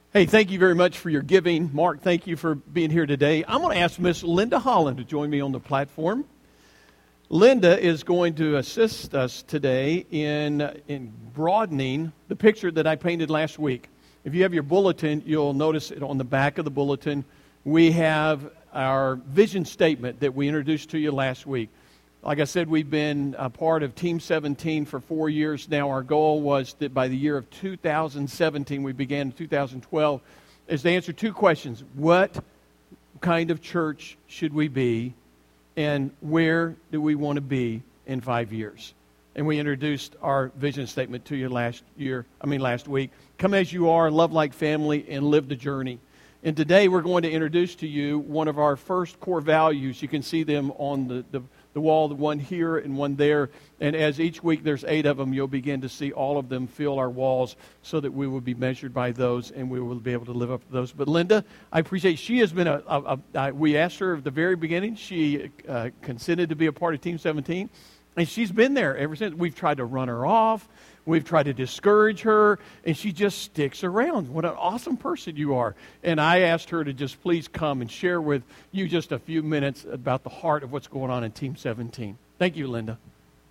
Hey, thank you very much for your giving. Mark, thank you for being here today. I'm going to ask Miss Linda Holland to join me on the platform. Linda is going to assist us today in broadening the picture that I painted last week. If you have your bulletin, you'll notice it on the back of the bulletin. We have our vision statement that we introduced to you last week. Like I said, we've been a part of Team 17 for 4 years now. Our goal was that by the year of 2017, we began in 2012, is to answer two questions. What kind of church should we be, and where do we want to be in 5 years? And we introduced our vision statement to you last week. Come as you are, love like family, and live the journey. And today we're going to introduce to you one of our first core values. You can see them on the wall, the one here and one there. And as each week there's 8 of them, you'll begin to see all of them fill our walls so that we will be measured by those and we will be able to live up to those. But Linda, I appreciate, she has been we asked her at the very beginning. She consented to be a part of Team 17. And she's been there ever since. We've tried to run her off. We've tried to discourage her, and she just sticks around. What an awesome person you are. And I asked her to just please come and share with you just a few minutes about the heart of what's going on in Team 17. Thank you, Linda.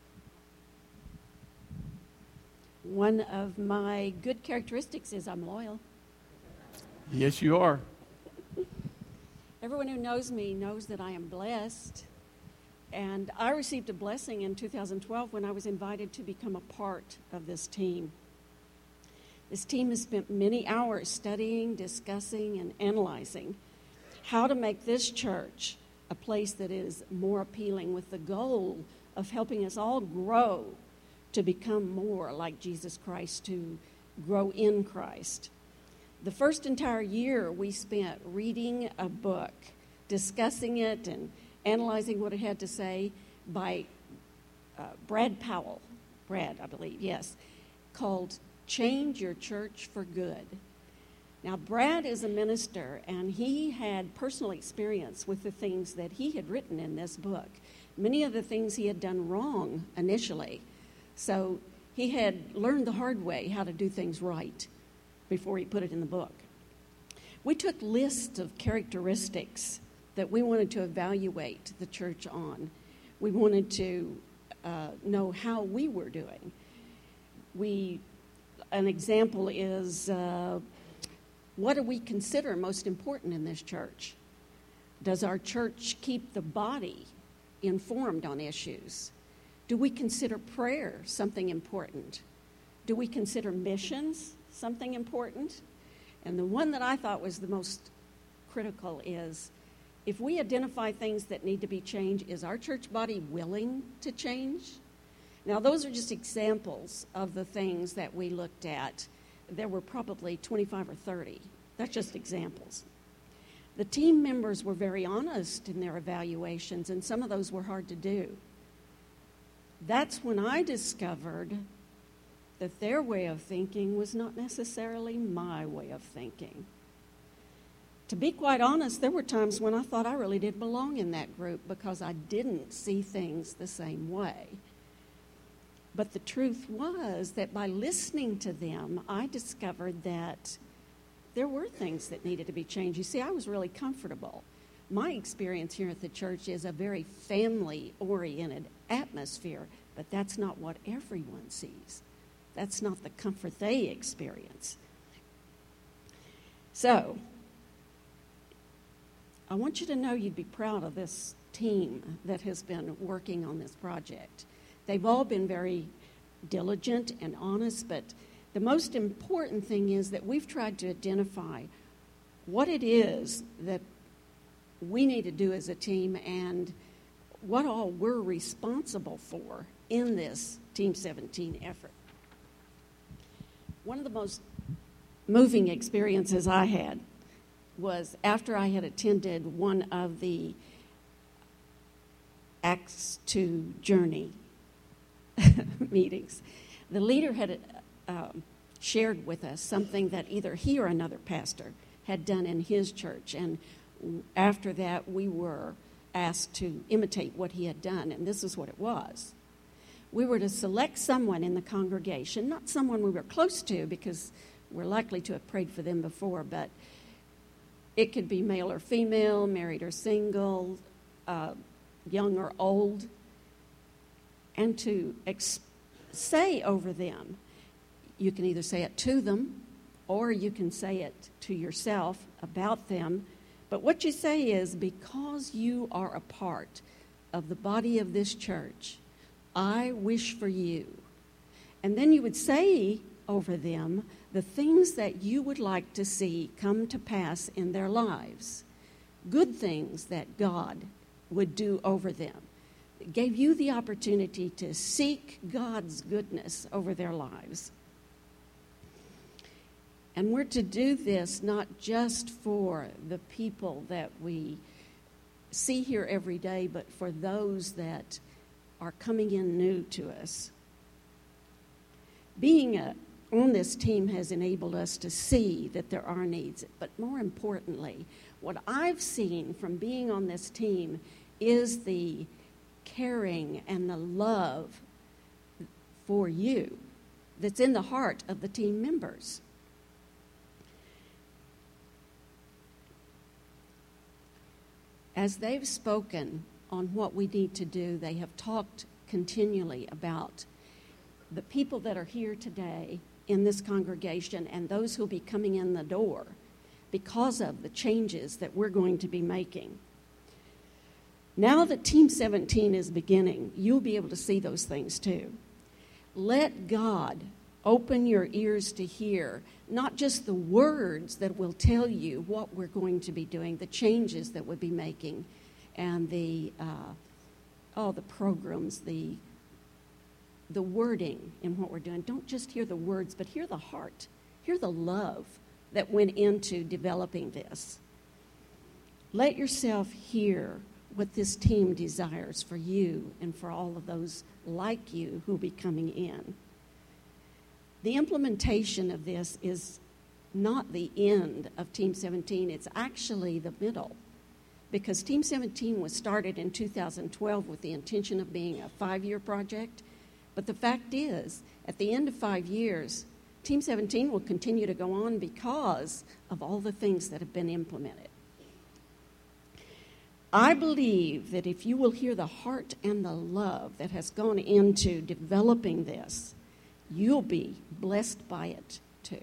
One of my good characteristics is I'm loyal. Yes, you are. Everyone who knows me knows that I am blessed. And I received a blessing in 2012 when I was invited to become a part of this team. This team has spent many hours studying, discussing, and analyzing how to make this church a place that is more appealing, with the goal of helping us all grow to become more like Jesus Christ, to grow in Christ. The first entire year we spent reading a book, discussing it, and analyzing what it had to say by Brad Powell, I believe, yes, called Change Your Church for Good. Now, Brad is a minister, and he had personal experience with the things that he had written in this book. Many of the things he had done wrong initially. So he had learned the hard way how to do things right before he put it in the book. We took lists of characteristics that we wanted to evaluate the church on. We wanted to know how we were doing. An example is, what do we consider most important in this church? Does our church keep the body informed on issues? Do we consider prayer something important? Do we consider missions something important? And the one that I thought was the most critical is, if we identify things that need to be changed, is our church body willing to change? Now, those are just examples of the things that we looked at. There were probably 25 or 30. That's just examples. The team members were very honest in their evaluations, and some of those were hard to do. That's when I discovered that their way of thinking was not necessarily my way of thinking. To be quite honest, there were times when I thought I really didn't belong in that group because I didn't see things the same way. But the truth was that by listening to them, I discovered that there were things that needed to be changed. You see, I was really comfortable. My experience here at the church is a very family-oriented atmosphere, but that's not what everyone sees. That's not the comfort they experience. So, I want you to know you'd be proud of this team that has been working on this project. They've all been very diligent and honest, but the most important thing is that we've tried to identify what it is that we need to do as a team and what all we're responsible for in this Team 17 effort. One of the most moving experiences I had was after I had attended one of the Acts 2 Journey meetings. The leader had shared with us something that either he or another pastor had done in his church, and after that we were asked to imitate what he had done, and this is what it was. We were to select someone in the congregation, not someone we were close to because we're likely to have prayed for them before, but it could be male or female, married or single, young or old, and to say over them. You can either say it to them or you can say it to yourself about them. But what you say is, because you are a part of the body of this church, I wish for you. And then you would say over them the things that you would like to see come to pass in their lives. Good things that God would do over them. It gave you the opportunity to seek God's goodness over their lives. And we're to do this not just for the people that we see here every day, but for those that are coming in new to us. Being on this team has enabled us to see that there are needs. But more importantly, what I've seen from being on this team is the caring and the love for you that's in the heart of the team members. As they've spoken on what we need to do, they have talked continually about the people that are here today in this congregation and those who will be coming in the door because of the changes that we're going to be making. Now that Team 17 is beginning, you'll be able to see those things too. Let God open your ears to hear not just the words that will tell you what we're going to be doing, the changes that we'll be making, and the programs, the wording in what we're doing. Don't just hear the words, but hear the heart. Hear the love that went into developing this. Let yourself hear what this team desires for you and for all of those like you who will be coming in. The implementation of this is not the end of Team 17. It's actually the middle, because Team 17 was started in 2012 with the intention of being a 5-year project. But the fact is, at the end of 5 years, Team 17 will continue to go on because of all the things that have been implemented. I believe that if you will hear the heart and the love that has gone into developing this, you'll be blessed by it too.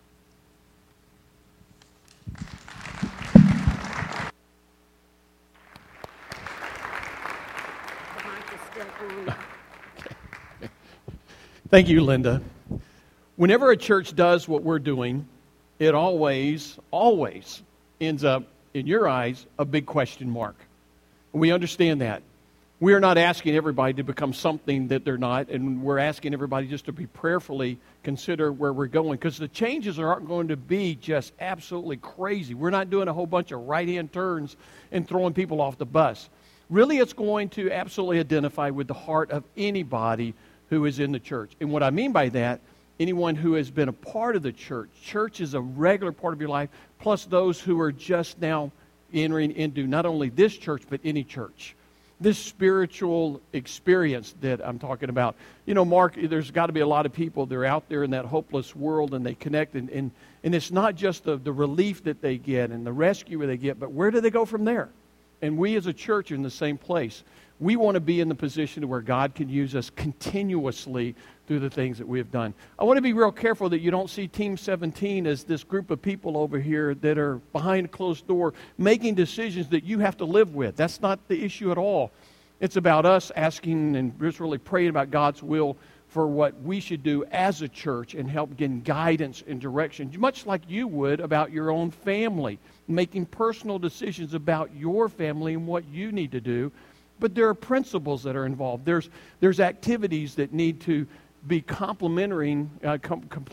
Thank you, Linda. Whenever a church does what we're doing, it always ends up, in your eyes, a big question mark. We understand that. We are not asking everybody to become something that they're not, and we're asking everybody just to be prayerfully consider where we're going, because the changes aren't going to be just absolutely crazy. We're not doing a whole bunch of right-hand turns and throwing people off the bus. Really, it's going to absolutely identify with the heart of anybody who is in the church. And what I mean by that, anyone who has been a part of the church. Church is a regular part of your life, plus those who are just now entering into not only this church, but any church. This spiritual experience that I'm talking about. You know, Mark, there's got to be a lot of people that are out there in that hopeless world, and they connect, and it's not just the relief that they get and the rescue they get, but where do they go from there? And we as a church are in the same place. We want to be in the position where God can use us continuously through the things that we have done. I want to be real careful that you don't see Team 17 as this group of people over here that are behind a closed door making decisions that you have to live with. That's not the issue at all. It's about us asking and just really praying about God's will for what we should do as a church and help get guidance and direction, much like you would about your own family, making personal decisions about your family and what you need to do. But there are principles that are involved. There's activities that need to be complementary. Man,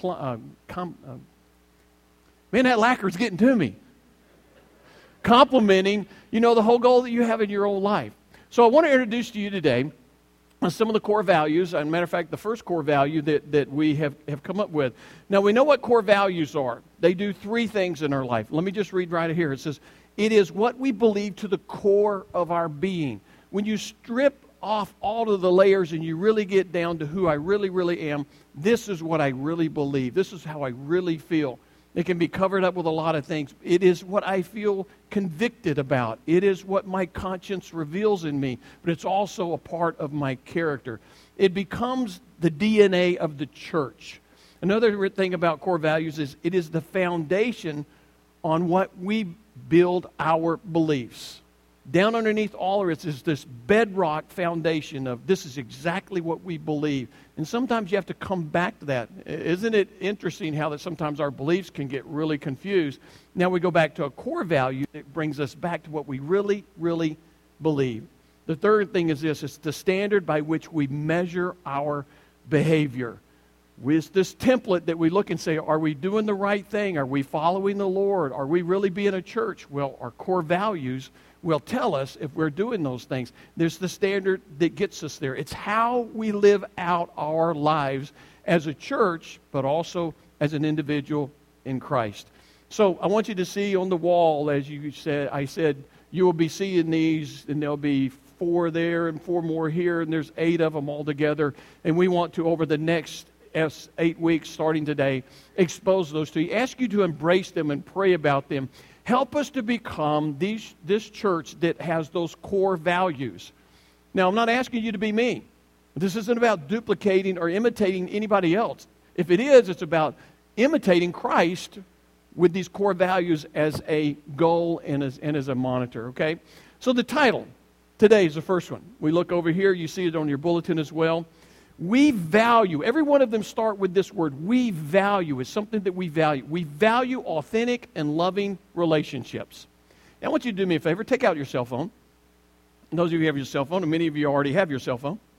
that lacquer's getting to me. Complementing, the whole goal that you have in your own life. So I want to introduce to you today some of the core values. As a matter of fact, the first core value that we have come up with. Now, we know what core values are. They do 3 things in our life. Let me just read right here. It says, it is what we believe to the core of our being. When you strip off all of the layers and you really get down to who I really, really am, this is what I really believe. This is how I really feel. It can be covered up with a lot of things. It is what I feel convicted about. It is what my conscience reveals in me, but it's also a part of my character. It becomes the DNA of the church. Another thing about core values is it is the foundation on what we build our beliefs. Down underneath all of it is this bedrock foundation of this is exactly what we believe. And sometimes you have to come back to that. Isn't it interesting how that sometimes our beliefs can get really confused? Now we go back to a core value that brings us back to what we really, really believe. The third thing is this. It's the standard by which we measure our behavior. With this template that we look and say, are we doing the right thing? Are we following the Lord? Are we really being a church? Well, our core values will tell us if we're doing those things. There's the standard that gets us there. It's how we live out our lives as a church, but also as an individual in Christ. So I want you to see on the wall, as you said, I said, you will be seeing these, and there'll be 4 there and 4 more here, and there's 8 of them all together. And we want to, over the next 8 weeks, starting today, expose those to you. Ask you to embrace them and pray about them. Help us to become this church that has those core values. Now, I'm not asking you to be me. This isn't about duplicating or imitating anybody else. If it is, it's about imitating Christ with these core values as a goal and as a monitor, okay? So the title today is the first one. We look over here. You see it on your bulletin as well. We value. Every one of them start with this word. We value is something that we value. We value authentic and loving relationships. Now, I want you to do me a favor. Take out your cell phone. And those of you who have your cell phone, and many of you already have your cell phone,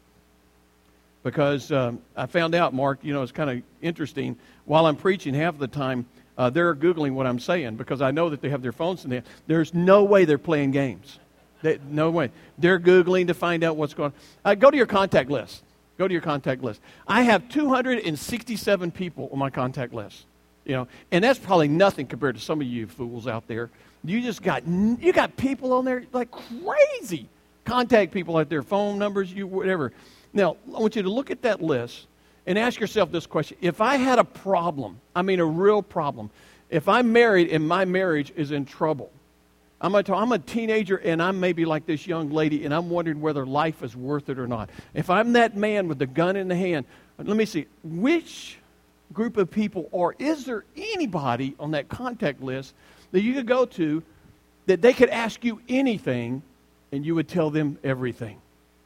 because I found out, Mark, it's kind of interesting. While I'm preaching, half of the time, they're Googling what I'm saying because I know that they have their phones in there. There's no way they're playing games. No way. They're Googling to find out what's going on. Go to your contact list. Go to your contact list. I have 267 people on my contact list. And that's probably nothing compared to some of you fools out there. You got people on there like crazy. Contact people at their phone numbers, whatever. Now, I want you to look at that list and ask yourself this question. If I had a problem, a real problem, if I'm married and my marriage is in trouble, I'm a teenager and I'm maybe like this young lady and I'm wondering whether life is worth it or not. If I'm that man with the gun in the hand, let me see, which group of people, or is there anybody on that contact list that you could go to that they could ask you anything and you would tell them everything?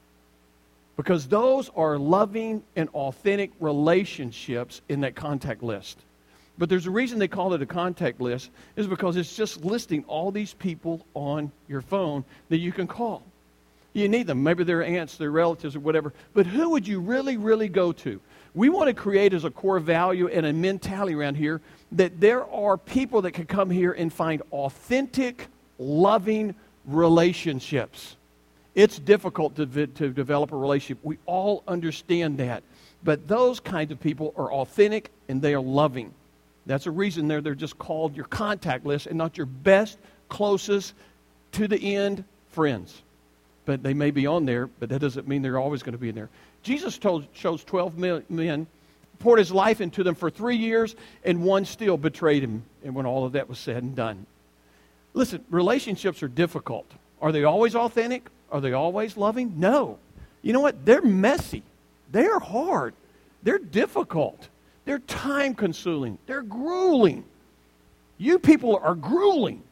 Because those are loving and authentic relationships in that contact list. But there's a reason they call it a contact list, is because it's just listing all these people on your phone that you can call. You need them. Maybe they're aunts, they're relatives, or whatever. But who would you really, really go to? We want to create as a core value and a mentality around here that there are people that can come here and find authentic, loving relationships. It's difficult to develop a relationship. We all understand that. But those kinds of people are authentic and they are loving. That's a reason they're just called your contact list and not your best, closest, to the end friends. But they may be on there, but that doesn't mean they're always going to be in there. Jesus chose 12 men, poured his life into them for 3 years, and one still betrayed him. And when all of that was said and done. Listen, relationships are difficult. Are they always authentic? Are they always loving? No. You know what? They're messy. They're hard. They're difficult. They're time-consuming. They're grueling. You people are grueling.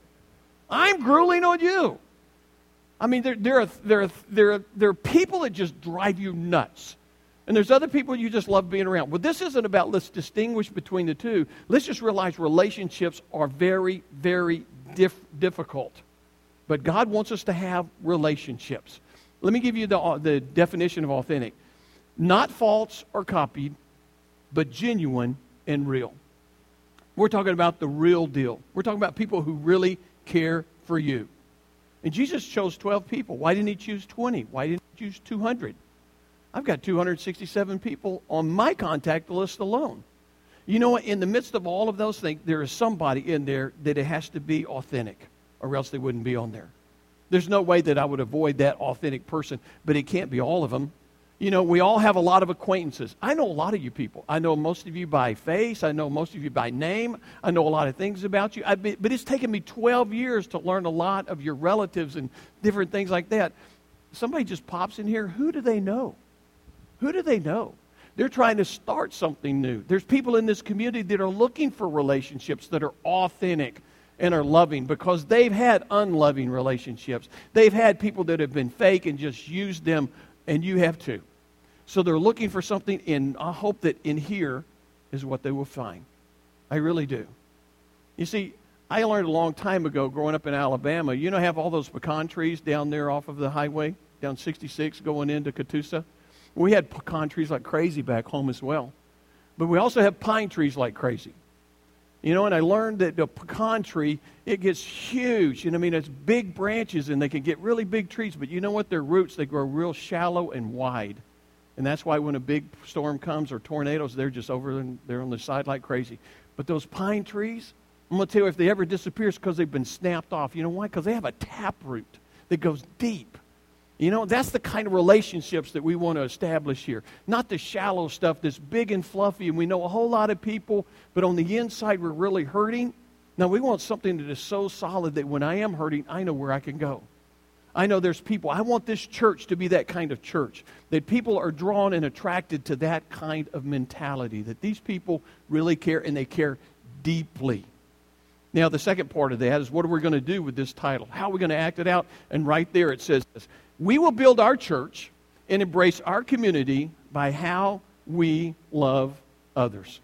I'm grueling on you. There are people that just drive you nuts. And there's other people you just love being around. Well, this isn't about let's distinguish between the two. Let's just realize relationships are very, very difficult. But God wants us to have relationships. Let me give you the definition of authentic. Not false or copied, but genuine and real. We're talking about the real deal. We're talking about people who really care for you. And Jesus chose 12 people. Why didn't he choose 20? Why didn't he choose 200? I've got 267 people on my contact list alone. You know what? In the midst of all of those things, there is somebody in there that it has to be authentic, or else they wouldn't be on there. There's no way that I would avoid that authentic person, but it can't be all of them. You know, we all have a lot of acquaintances. I know a lot of you people. I know most of you by face. I know most of you by name. I know a lot of things about you. But it's taken me 12 years to learn a lot of your relatives and different things like that. Somebody just pops in here. Who do they know? Who do they know? They're trying to start something new. There's people in this community that are looking for relationships that are authentic and are loving because they've had unloving relationships. They've had people that have been fake and just used them, and you have too. So they're looking for something, and I hope that in here is what they will find. I really do. You see, I learned a long time ago growing up in Alabama, you know, have all those pecan trees down there off of the highway, down 66 going into Catoosa? We had pecan trees like crazy back home as well. But we also have pine trees like crazy. You know, and I learned that the pecan tree, it gets huge. And I mean, it's big branches, and they can get really big trees. But you know what? Their roots, they grow real shallow and wide. And that's why when a big storm comes or tornadoes, they're just over and they're on the side like crazy. But those pine trees, I'm going to tell you, if they ever disappear, it's because they've been snapped off. You know why? Because they have a taproot that goes deep. You know, that's the kind of relationships that we want to establish here. Not the shallow stuff that's big and fluffy, and we know a whole lot of people, but on the inside we're really hurting. Now, we want something that is so solid that when I am hurting, I know where I can go. I know there's people. I want this church to be that kind of church, that people are drawn and attracted to that kind of mentality, that these people really care, and they care deeply. Now, the second part of that is, what are we going to do with this title? How are we going to act it out? And right there it says this: we will build our church and embrace our community by how we love others.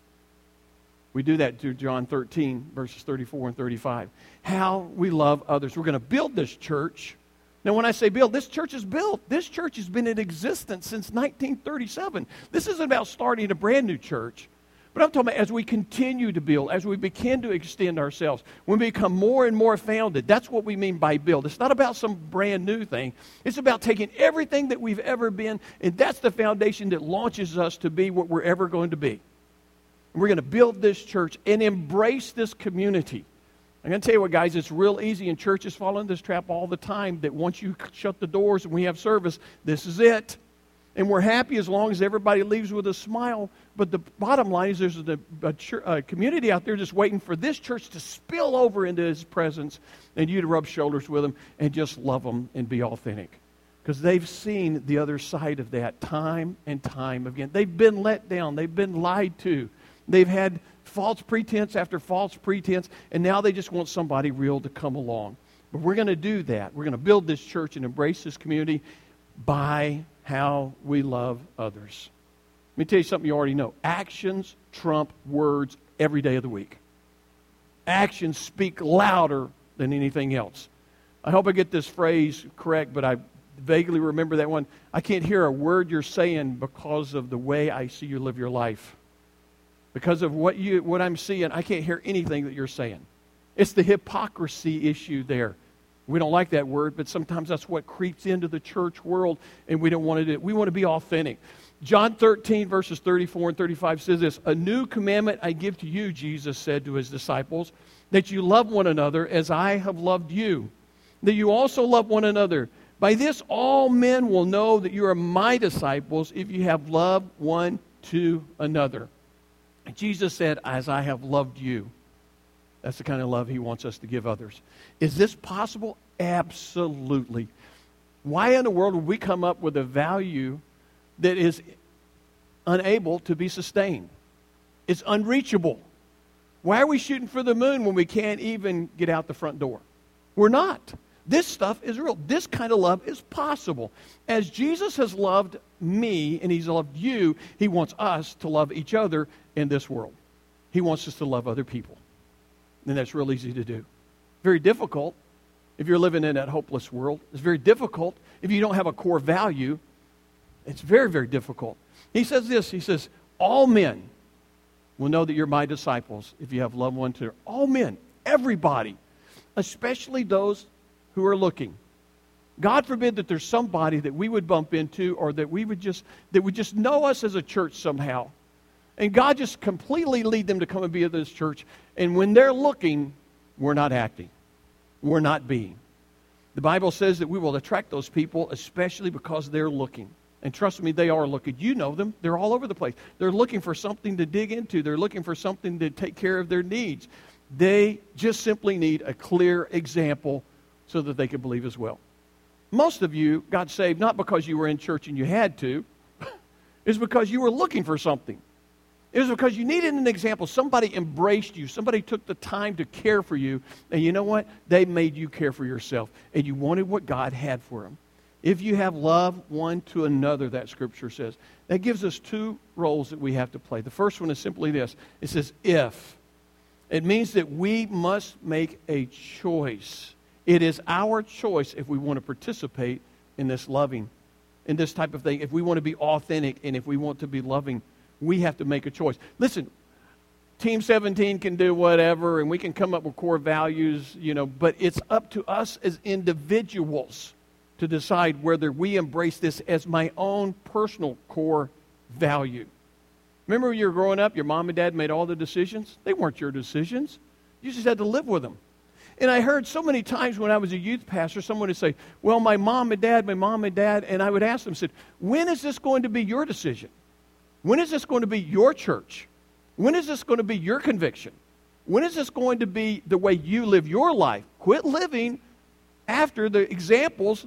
We do that through John 13, verses 34 and 35. How we love others. We're going to build this church. Now, when I say build, this church is built. This church has been in existence since 1937. This isn't about starting a brand new church. But I'm talking about as we continue to build, as we begin to extend ourselves, when we become more and more founded. That's what we mean by build. It's not about some brand new thing. It's about taking everything that we've ever been, and that's the foundation that launches us to be what we're ever going to be. And we're going to build this church and embrace this community. I'm going to tell you what, guys, it's real easy, and churches fall into this trap all the time, that once you shut the doors and we have service, this is it. And we're happy as long as everybody leaves with a smile. But the bottom line is there's a community out there just waiting for this church to spill over into His presence and you to rub shoulders with them and just love them and be authentic. Because they've seen the other side of that time and time again. They've been let down. They've been lied to. They've had false pretense after false pretense, and now they just want somebody real to come along. But we're going to do that. We're going to build this church and embrace this community by how we love others. Let me tell you something you already know. Actions trump words every day of the week. Actions speak louder than anything else. I hope I get this phrase correct, but I vaguely remember that one. I can't hear a word you're saying because of the way I see you live your life. Because of what I'm seeing, I can't hear anything that you're saying. It's the hypocrisy issue there. We don't like that word, but sometimes that's what creeps into the church world, and we don't want to do it. We want to be authentic. John 13, verses 34 and 35 says this: "A new commandment I give to you," Jesus said to His disciples, "that you love one another as I have loved you, that you also love one another. By this all men will know that you are my disciples, if you have love one to another." And Jesus said, "As I have loved you." That's the kind of love He wants us to give others. Is this possible? Absolutely. Why in the world would we come up with a value that is unable to be sustained? It's unreachable. Why are we shooting for the moon when we can't even get out the front door? We're not. This stuff is real. This kind of love is possible. As Jesus has loved me and He's loved you, He wants us to love each other in this world. He wants us to love other people. And that's real easy to do. Very difficult if you're living in that hopeless world. It's very difficult if you don't have a core value. It's very, very difficult. He says this, He says, all men will know that you're my disciples if you have loved one to all men, everybody, especially those who are looking. God forbid that there's somebody that we would bump into or that would just know us as a church somehow. And God just completely lead them to come and be at this church. And when they're looking, we're not acting. We're not being. The Bible says that we will attract those people, especially because they're looking. And trust me, they are looking. You know them. They're all over the place. They're looking for something to dig into. They're looking for something to take care of their needs. They just simply need a clear example so that they can believe as well. Most of you got saved not because you were in church and you had to. It's because you were looking for something. It was because you needed an example. Somebody embraced you. Somebody took the time to care for you. And you know what? They made you care for yourself. And you wanted what God had for them. If you have love one to another, that Scripture says. That gives us two roles that we have to play. The first one is simply this. It says, if. It means that we must make a choice. It is our choice if we want to participate in this loving, in this type of thing. If we want to be authentic and if we want to be loving, we have to make a choice. Listen, Team 17 can do whatever and we can come up with core values, but it's up to us as individuals to decide whether we embrace this as my own personal core value. Remember when you were growing up, your mom and dad made all the decisions? They weren't your decisions. You just had to live with them. And I heard so many times when I was a youth pastor, someone would say, well, my mom and dad, and I would ask them, when is this going to be your decision? When is this going to be your church? When is this going to be your conviction? When is this going to be the way you live your life? Quit living after the examples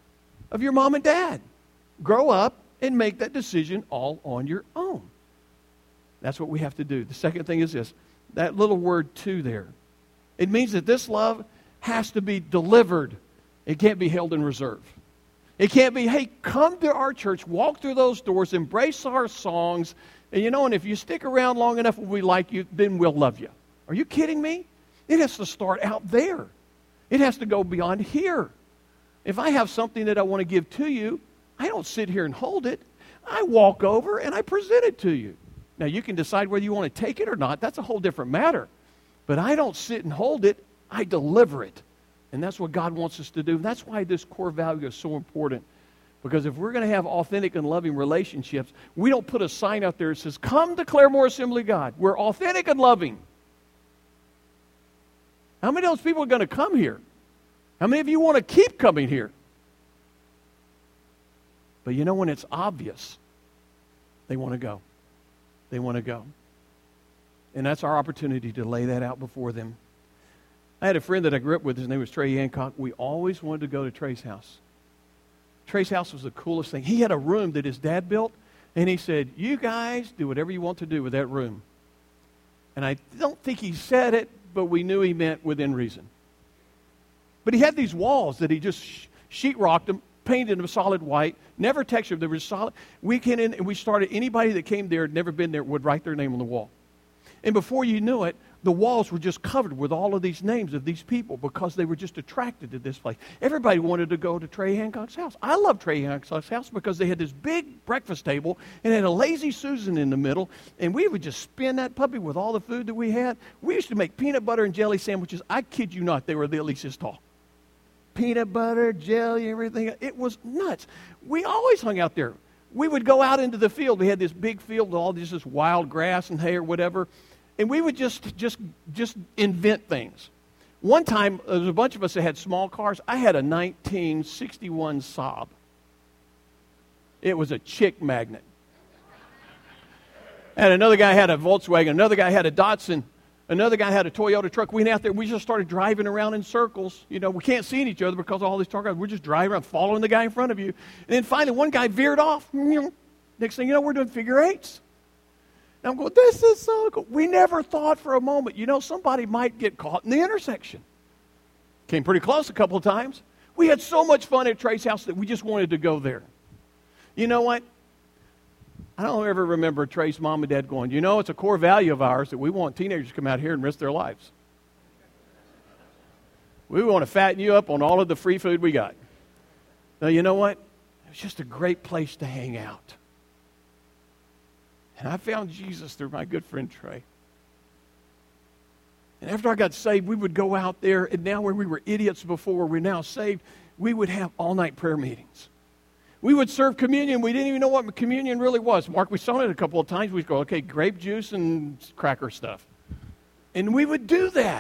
of your mom and dad. Grow up and make that decision all on your own. That's what we have to do. The second thing is this, that little word "to" there. It means that this love has to be delivered. It can't be held in reserve. It can't be, hey, come to our church, walk through those doors, embrace our songs, and if you stick around long enough and we like you, then we'll love you. Are you kidding me? It has to start out there. It has to go beyond here. If I have something that I want to give to you, I don't sit here and hold it. I walk over and I present it to you. Now, you can decide whether you want to take it or not. That's a whole different matter. But I don't sit and hold it. I deliver it. And that's what God wants us to do. That's why this core value is so important. Because if we're going to have authentic and loving relationships, we don't put a sign out there that says, come to Claremore Assembly of God. We're authentic and loving. How many of those people are going to come here? How many of you want to keep coming here? But when it's obvious, they want to go. They want to go. And that's our opportunity to lay that out before them. I had a friend that I grew up with. His name was Trey Hancock. We always wanted to go to Trey's house. Trey's house was the coolest thing. He had a room that his dad built, and he said, you guys do whatever you want to do with that room. And I don't think he said it, but we knew he meant within reason. But he had these walls that he just sheetrocked them, painted them solid white, never textured. They were solid. We came in and we started, anybody that came there, had never been there, would write their name on the wall. And before you knew it, the walls were just covered with all of these names of these people because they were just attracted to this place. Everybody wanted to go to Trey Hancock's house. I love Trey Hancock's house because they had this big breakfast table and had a lazy Susan in the middle, and we would just spin that puppy with all the food that we had. We used to make peanut butter and jelly sandwiches. I kid you not, they were at least this tall. Peanut butter, jelly, everything. It was nuts. We always hung out there. We would go out into the field. We had this big field with all this wild grass and hay or whatever. And we would just invent things. One time, there was a bunch of us that had small cars. I had a 1961 Saab. It was a chick magnet. And another guy had a Volkswagen. Another guy had a Datsun. Another guy had a Toyota truck. We went out there. We just started driving around in circles. We can't see each other because of all these car cars. We're just driving around, following the guy in front of you. And then finally, one guy veered off. Next thing you know, we're doing figure eights. And I'm going, this is so cool. We never thought for a moment, somebody might get caught in the intersection. Came pretty close a couple of times. We had so much fun at Trey's house that we just wanted to go there. You know what? I don't ever remember Trey's mom and dad going, it's a core value of ours that we want teenagers to come out here and risk their lives. We want to fatten you up on all of the free food we got. Now, you know what? It was just a great place to hang out. And I found Jesus through my good friend Trey. And after I got saved, we would go out there, and now where we were idiots before, we're now saved, we would have all-night prayer meetings. We would serve communion. We didn't even know what communion really was. Mark, we saw it a couple of times. We'd go, okay, grape juice and cracker stuff. And we would do that.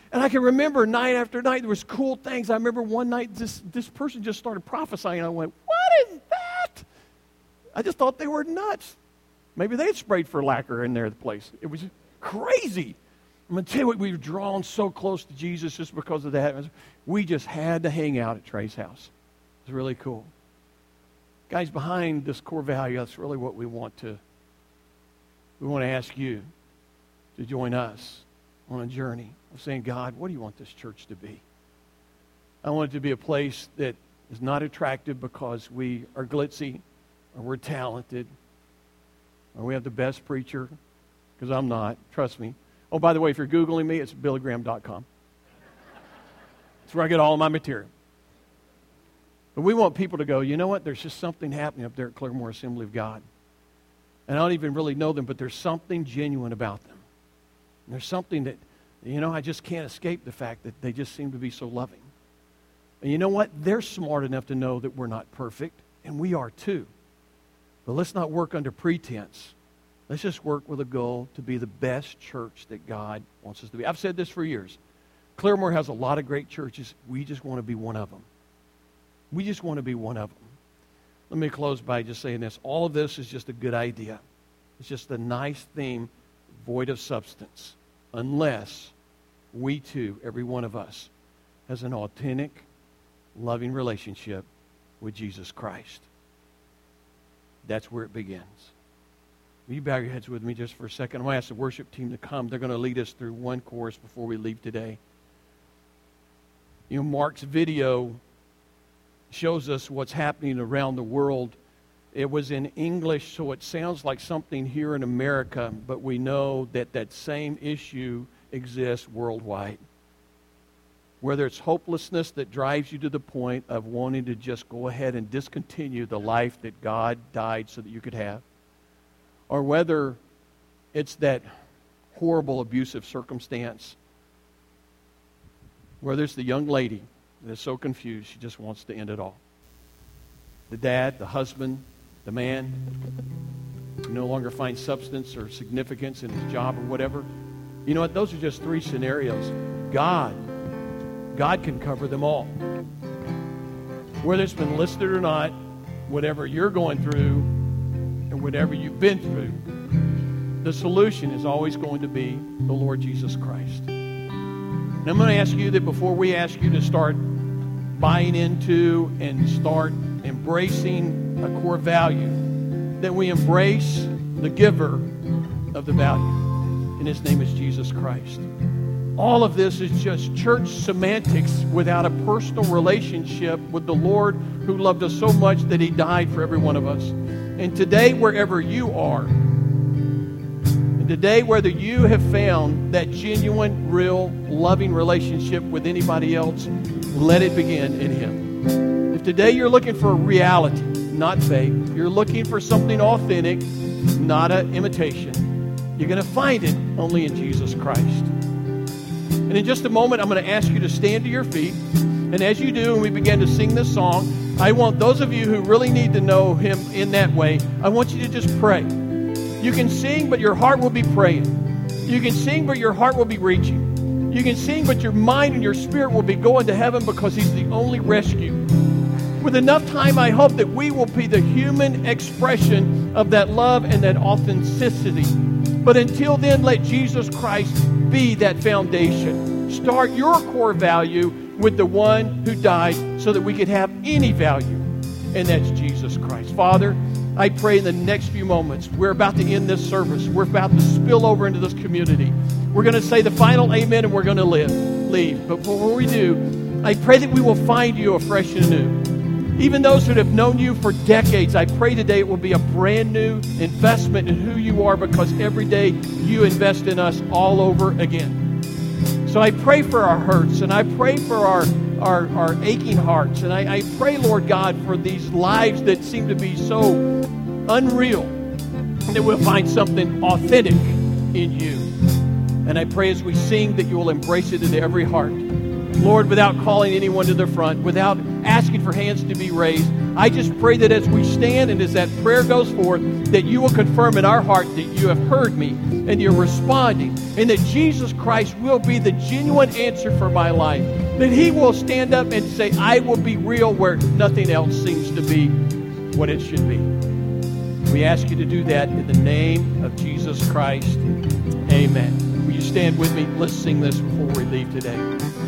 And I can remember night after night, there was cool things. I remember one night, this person just started prophesying. I went, what is that? I just thought they were nuts. Maybe they had sprayed for lacquer in their place. It was crazy. I'm going to tell you what, we were drawn so close to Jesus just because of that. We just had to hang out at Trey's house. It was really cool. Guys, behind this core value, that's really what we want to ask you to join us on a journey of saying, God, what do you want this church to be? I want it to be a place that is not attractive because we are glitzy or we're talented or we have the best preacher, because I'm not. Trust me. Oh, by the way, if you're Googling me, it's billygraham.com. It's where I get all of my material. But we want people to go, you know what? There's just something happening up there at Claremore Assembly of God. And I don't even really know them, but there's something genuine about them. And there's something that, I just can't escape the fact that they just seem to be so loving. And you know what? They're smart enough to know that we're not perfect, and we are too. But let's not work under pretense. Let's just work with a goal to be the best church that God wants us to be. I've said this for years. Claremore has a lot of great churches. We just want to be one of them. We just want to be one of them. Let me close by just saying this. All of this is just a good idea. It's just a nice theme, void of substance, unless we too, every one of us, has an authentic, loving relationship with Jesus Christ. That's where it begins. Will you bow your heads with me just for a second? I'm going to ask the worship team to come. They're going to lead us through one chorus before we leave today. Mark's video shows us what's happening around the world. It was in English, so it sounds like something here in America, but we know that that same issue exists worldwide. Whether it's hopelessness that drives you to the point of wanting to just go ahead and discontinue the life that God died so that you could have, or whether it's that horrible abusive circumstance where there's the young lady that is so confused she just wants to end it all. The dad, the husband, the man who no longer finds substance or significance in his job or whatever. You know what? Those are just three scenarios. God can cover them all. Whether it's been listed or not, whatever you're going through and whatever you've been through, the solution is always going to be the Lord Jesus Christ. And I'm going to ask you that before we ask you to start buying into and start embracing a core value, that we embrace the giver of the value. And his name is Jesus Christ. All of this is just church semantics without a personal relationship with the Lord who loved us so much that he died for every one of us. And today, wherever you are, and today, whether you have found that genuine, real, loving relationship with anybody else, let it begin in him. If today you're looking for a reality, not fake, you're looking for something authentic, not an imitation, you're going to find it only in Jesus Christ. And in just a moment, I'm going to ask you to stand to your feet. And as you do, and we begin to sing this song, I want those of you who really need to know him in that way, I want you to just pray. You can sing, but your heart will be praying. You can sing, but your heart will be reaching. You can sing, but your mind and your spirit will be going to heaven because he's the only rescue. With enough time, I hope that we will be the human expression of that love and that authenticity. But until then, let Jesus Christ be that foundation. Start your core value with the one who died so that we could have any value, and that's Jesus Christ. Father, I pray in the next few moments, we're about to end this service. We're about to spill over into this community. We're going to say the final amen, and we're going to leave. But before we do, I pray that we will find you afresh and anew. Even those that have known you for decades, I pray today it will be a brand new investment in who you are, because every day you invest in us all over again. So I pray for our hurts, and I pray for our aching hearts. And I pray, Lord God, for these lives that seem to be so unreal, that we'll find something authentic in you. And I pray as we sing that you will embrace it into every heart. Lord, without calling anyone to the front, without asking for hands to be raised, I just pray that as we stand and as that prayer goes forth, that you will confirm in our heart that you have heard me and you're responding, and that Jesus Christ will be the genuine answer for my life. That he will stand up and say, I will be real where nothing else seems to be what it should be. We ask you to do that in the name of Jesus Christ. Amen. Will you stand with me? Let's sing this before we leave today.